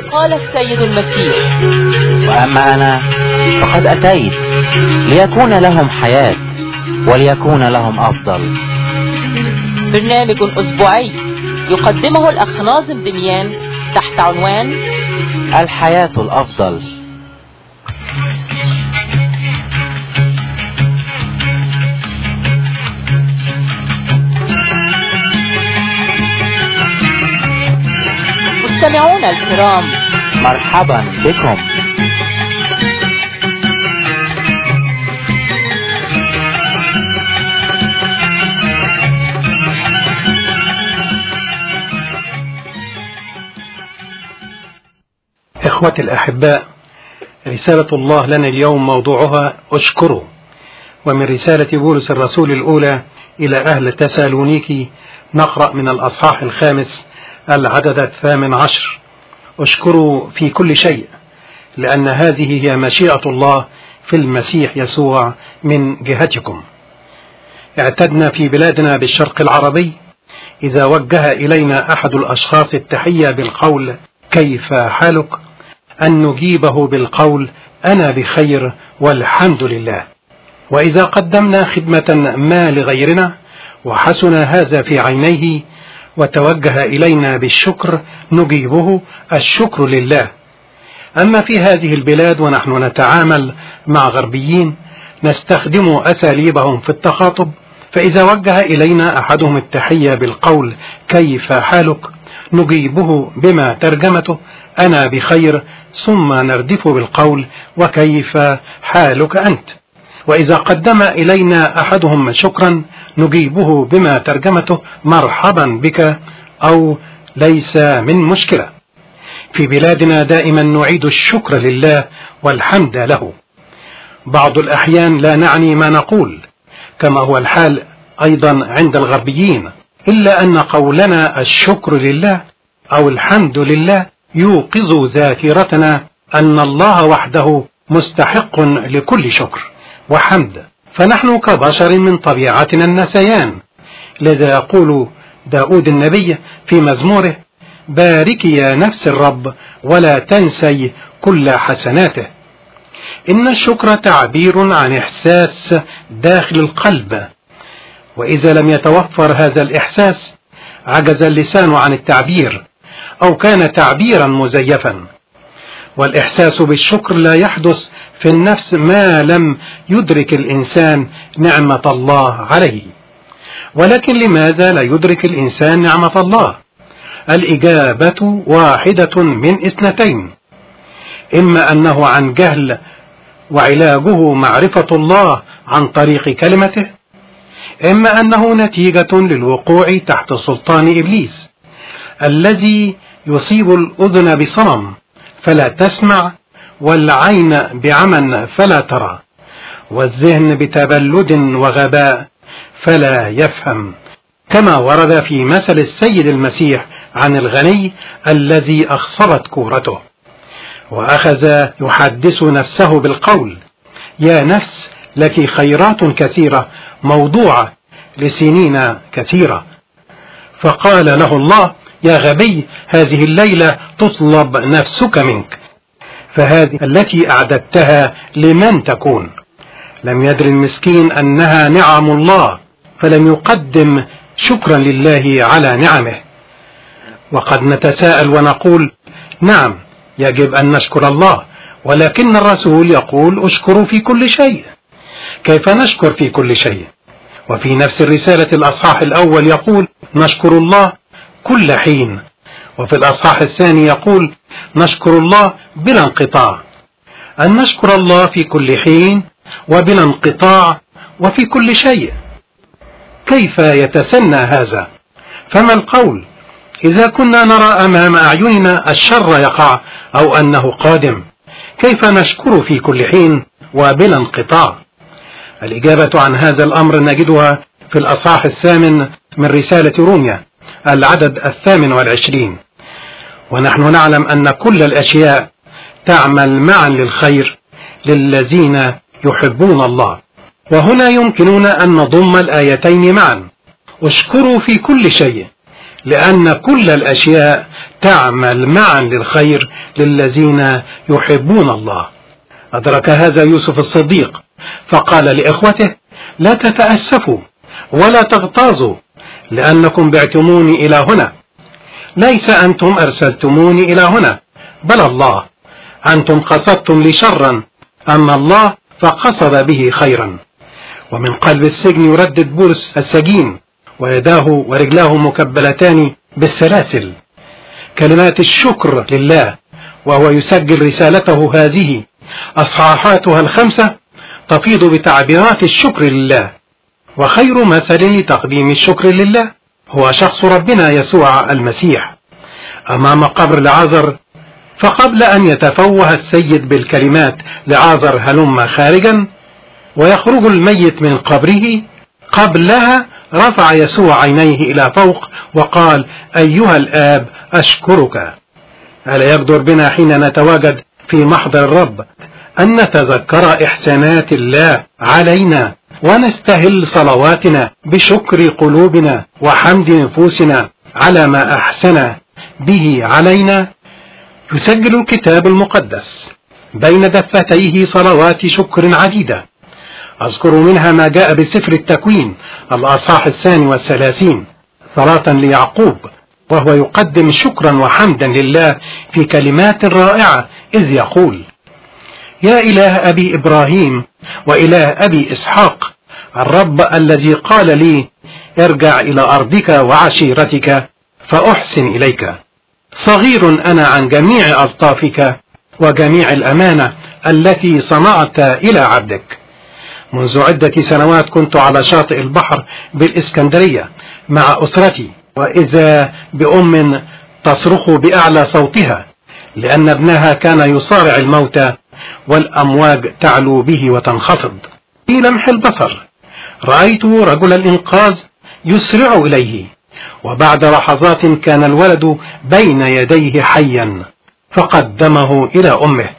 قال السيد المسيح: وأما أنا فقد أتيت ليكون لهم حياة وليكون لهم أفضل. برنامج أسبوعي يقدمه الأخ ناظم دميان تحت عنوان الحياة الأفضل. مستمعونا الكرام، مرحبا بكم. إخوتي الأحباء، رسالة الله لنا اليوم موضوعها أشكره، ومن رسالة بولس الرسول الأولى إلى أهل تسالونيكي نقرأ من الأصحاح 5 العدد 18: أشكروا في كل شيء، لأن هذه هي مشيئة الله في المسيح يسوع من جهتكم. اعتدنا في بلادنا بالشرق العربي إذا وجه إلينا أحد الأشخاص التحية بالقول كيف حالك أن نجيبه بالقول أنا بخير والحمد لله. وإذا قدمنا خدمة ما لغيرنا وحسن هذا في عينيه وتوجه إلينا بالشكر نجيبه الشكر لله. أما في هذه البلاد ونحن نتعامل مع غربيين نستخدم أساليبهم في التخاطب، فإذا وجه إلينا أحدهم التحية بالقول كيف حالك نجيبه بما ترجمته أنا بخير، ثم نردف بالقول وكيف حالك أنت. وإذا قدم إلينا أحدهم شكرا نجيبه بما ترجمته مرحبا بك أو ليس من مشكلة. في بلادنا دائما نعيد الشكر لله والحمد له. بعض الأحيان لا نعني ما نقول كما هو الحال أيضا عند الغربيين، إلا أن قولنا الشكر لله أو الحمد لله يوقظ ذاكرتنا أن الله وحده مستحق لكل شكر وحمد، فنحن كبشر من طبيعتنا النسيان. لذا يقول داود النبي في مزموره: باركي يا نفس الرب ولا تنسي كل حسناته. إن الشكر تعبير عن إحساس داخل القلب، وإذا لم يتوفر هذا الإحساس عجز اللسان عن التعبير أو كان تعبيرا مزيفا. والإحساس بالشكر لا يحدث في النفس ما لم يدرك الإنسان نعمة الله عليه. ولكن لماذا لا يدرك الإنسان نعمة الله؟ الإجابة واحدة من اثنتين: إما أنه عن جهل وعلاجه معرفة الله عن طريق كلمته، إما أنه نتيجة للوقوع تحت سلطان إبليس الذي يصيب الأذن بصمم فلا تسمع، والعين بعمى فلا ترى، والذهن بتبلد وغباء فلا يفهم، كما ورد في مثل السيد المسيح عن الغني الذي أخصبت كورته وأخذ يحدث نفسه بالقول: يا نفس لك خيرات كثيرة موضوعة لسنين كثيرة. فقال له الله: يا غبي، هذه الليلة تطلب نفسك منك، فهذه التي أعددتها لمن تكون. لم يدر المسكين أنها نعم الله فلم يقدم شكرا لله على نعمه. وقد نتساءل ونقول: نعم يجب أن نشكر الله، ولكن الرسول يقول اشكروا في كل شيء. كيف نشكر في كل شيء؟ وفي نفس الرسالة الأصحاح الأول يقول نشكر الله كل حين، وفي الأصحاح الثاني يقول نشكر الله بلا انقطاع. أن نشكر الله في كل حين وبلا انقطاع وفي كل شيء. كيف يتسنى هذا؟ فما القول إذا كنا نرى أمام أعيننا الشر يقع أو أنه قادم؟ كيف نشكر في كل حين وبلا انقطاع؟ الإجابة عن هذا الأمر نجدها في الأصحاح 8 من رسالة روميا العدد 28: ونحن نعلم أن كل الأشياء تعمل معا للخير للذين يحبون الله. وهنا يمكننا أن نضم الآيتين معا: اشكروا في كل شيء، لأن كل الأشياء تعمل معا للخير للذين يحبون الله. أدرك هذا يوسف الصديق فقال لإخوته: لا تتأسفوا ولا تغتاظوا لأنكم بعتموني إلى هنا، ليس أنتم أرسلتموني إلى هنا بل الله، أنتم قصدتم لي شرا أما الله فقصد به خيرا. ومن قلب السجن يردد بولس السجين ويداه ورجلاه مكبلتان بالسلاسل كلمات الشكر لله، وهو يسجل رسالته هذه أصحاحاتها 5 تفيض بتعبيرات الشكر لله. وخير مثل لتقديم الشكر لله هو شخص ربنا يسوع المسيح. أمام قبر لعازر، فقبل أن يتفوه السيد بالكلمات لعازر هلم خارجا ويخرج الميت من قبره، قبلها رفع يسوع عينيه إلى فوق وقال: أيها الآب أشكرك. ألا يقدر بنا حين نتواجد في محضر الرب أن نتذكر إحسانات الله علينا ونستهل صلواتنا بشكر قلوبنا وحمد نفوسنا على ما أحسن به علينا؟ يسجل الكتاب المقدس بين دفتيه صلوات شكر عديدة، أذكر منها ما جاء بسفر التكوين الأصحاح 32 صلاة ليعقوب وهو يقدم شكرا وحمدا لله في كلمات رائعة إذ يقول: يا إله أبي إبراهيم وإله أبي إسحاق، الرب الذي قال لي ارجع إلى أرضك وعشيرتك فأحسن إليك، صغير أنا عن جميع ألطافك وجميع الأمانة التي صنعت إلى عبدك. منذ عدة سنوات كنت على شاطئ البحر بالإسكندرية مع أسرتي، وإذا بأم تصرخ بأعلى صوتها لأن ابنها كان يصارع الموت والأمواج تعلو به وتنخفض. في لمح البصر رأيت رجل الإنقاذ يسرع إليه، وبعد لحظات كان الولد بين يديه حيا فقدمه إلى أمه.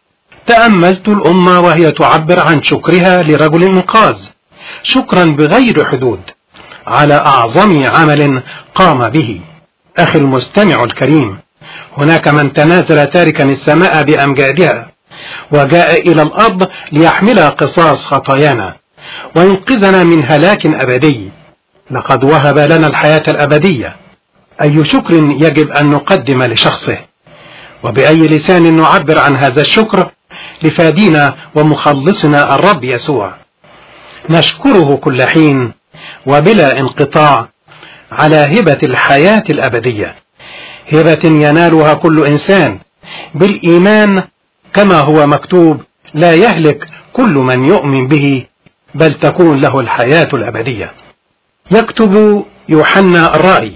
تأملت الأم وهي تعبر عن شكرها لرجل الإنقاذ شكرا بغير حدود على أعظم عمل قام به. أخي المستمع الكريم، هناك من تنازل تاركا السماء بأمجادها وجاء إلى الأرض ليحمل قصاص خطايانا وينقذنا من هلاك أبدي. لقد وهب لنا الحياة الأبدية. أي شكر يجب أن نقدم لشخصه، وبأي لسان نعبر عن هذا الشكر لفادينا ومخلصنا الرب يسوع. نشكره كل حين وبلا انقطاع على هبة الحياة الأبدية، هبة ينالها كل إنسان بالإيمان كما هو مكتوب: لا يهلك كل من يؤمن به بل تكون له الحياة الأبدية. يكتب يوحنا الرائي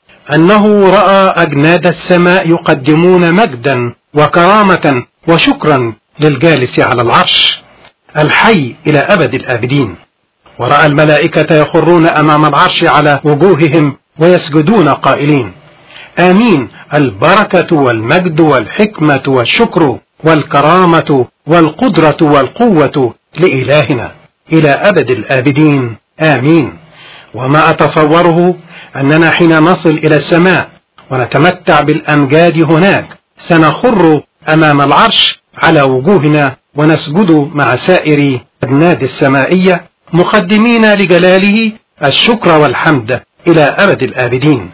أنه رأى أجناد السماء يقدمون مجدا وكرامة وشكرا للجالس على العرش الحي إلى أبد الآبدين، ورأى الملائكة يخرون أمام العرش على وجوههم ويسجدون قائلين: آمين، البركة والمجد والحكمة والشكر والكرامة والقدرة والقوة لإلهنا إلى أبد الآبدين، آمين. وما أتصوره أننا حين نصل إلى السماء ونتمتع بالأمجاد هناك سنخر أمام العرش على وجوهنا ونسجد مع سائر أجناد السمائية مقدمين لجلاله الشكر والحمد إلى أبد الآبدين،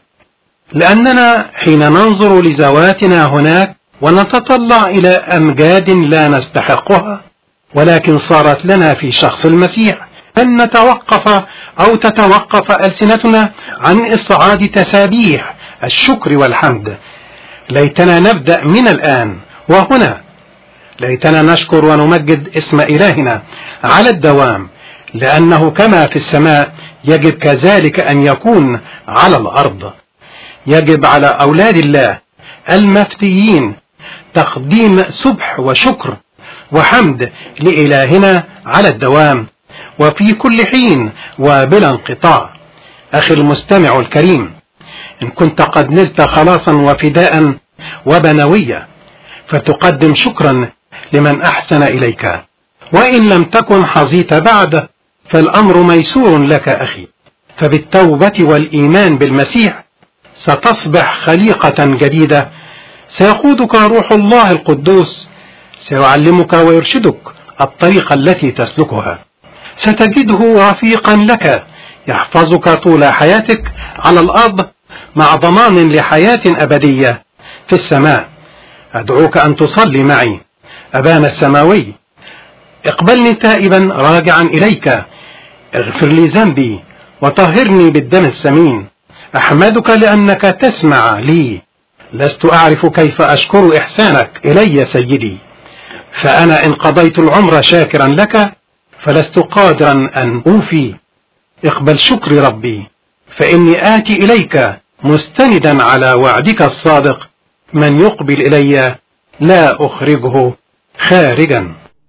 لأننا حين ننظر لذواتنا هناك ونتطلع إلى أمجاد لا نستحقها ولكن صارت لنا في شخص المسيح، أن نتوقف أو تتوقف ألسنتنا عن إصعاد تسابيح الشكر والحمد. ليتنا نبدأ من الآن وهنا، ليتنا نشكر ونمجد اسم إلهنا على الدوام، لأنه كما في السماء يجب كذلك أن يكون على الأرض. يجب على أولاد الله المفتيين تقديم سبح وشكر وحمد لإلهنا على الدوام وفي كل حين وبلا انقطاع. أخي المستمع الكريم، إن كنت قد نلت خلاصا وفداء وبنوية فتقدم شكرا لمن أحسن إليك، وإن لم تكن حظيت بعد فالأمر ميسور لك أخي، فبالتوبة والإيمان بالمسيح ستصبح خليقة جديدة، سيقودك روح الله القدوس، سيعلمك ويرشدك الطريق التي تسلكها، ستجده رفيقا لك يحفظك طول حياتك على الأرض مع ضمان لحياة أبدية في السماء. أدعوك أن تصلي معي. أبانا السماوي، اقبلني تائبا راجعا إليك، اغفر لي ذنبي وطهرني بالدم الثمين. أحمدك لأنك تسمع لي، لست أعرف كيف أشكر إحسانك إلي سيدي، فأنا إن قضيت العمر شاكرا لك فلست قادرا أن أوفي. اقبل شكري ربي، فإني آتي إليك مستندا على وعدك الصادق، من يقبل إلي لا أخرجه خارجا.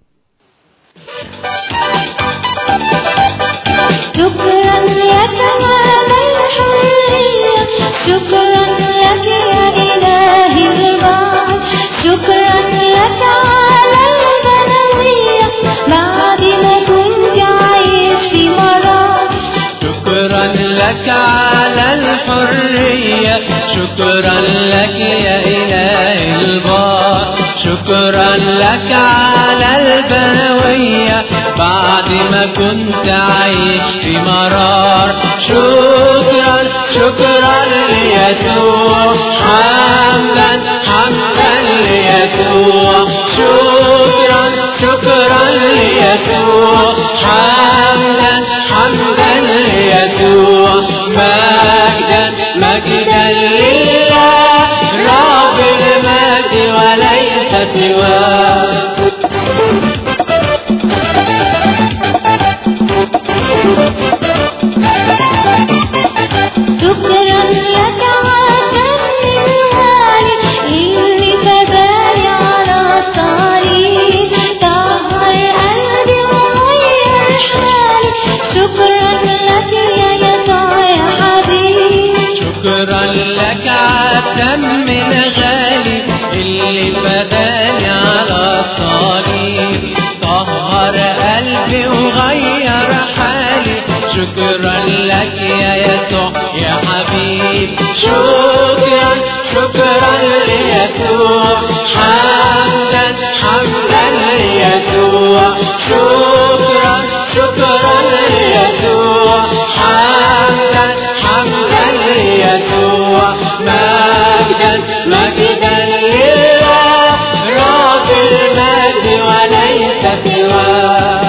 شكرا لك على الحرية، شكرا لك يا إلهي البعض، شكرا لك على البنوية بعد ما كنت عايش في مرض. شكرا لك على الحرية، شكرا لك يا إلهي البعض، شكرا لك على البنوية بعد ما كنت عايش في مرار. شكرا شكرا ليسوع، حمدا حمدا ليسوع، شكرا شكرا ليسوع، حمدا حمدا ليسوع، مجدا مجدا لله رب المجد وليس سواه. شكرا لك على الغالي اللي فداني على الصليب، طهر قلبي وغير حالي. شكرا لك يا يسوع يا حبيبي، شكرا لك على الدم الغالي اللي فداني على الصليب، طهر قلبي وغير حالي. شكرا لك يا يسوع يا حبيب، شكرا شكرا ليسوع، حمدا حمدا ليسوع، شكرا شكرا ليسوع، حمدا حمدا ليسوع، مجدا مجدا لله رب المجد وليس سواه.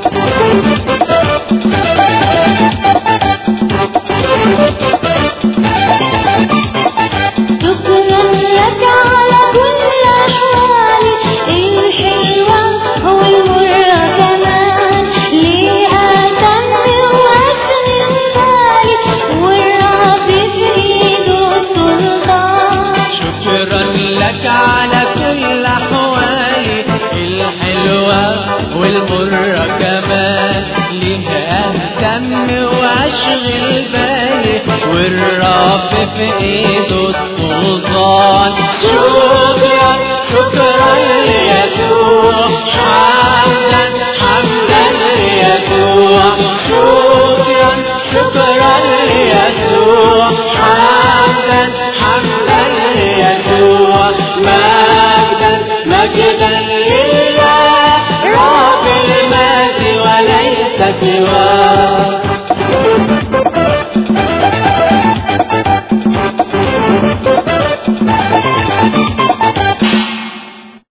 شكرا لك على كل أحوالي الحلوة والمرة كمان، ليه أهتم وأشغل بالي والرب في إيده السلطان. شكرا لك على كل أحوالي الحلوة والمرة كمان، ليه أهتم وأشغل بالي والرب في إيده السلطان. شكرا شكرا ليسوع، حمدا حمدا ليسوع، شكرا شكرا ليسوع، حمدا حمدا ليسوع، مجدا مجدا لله رب المجد وليس سواه.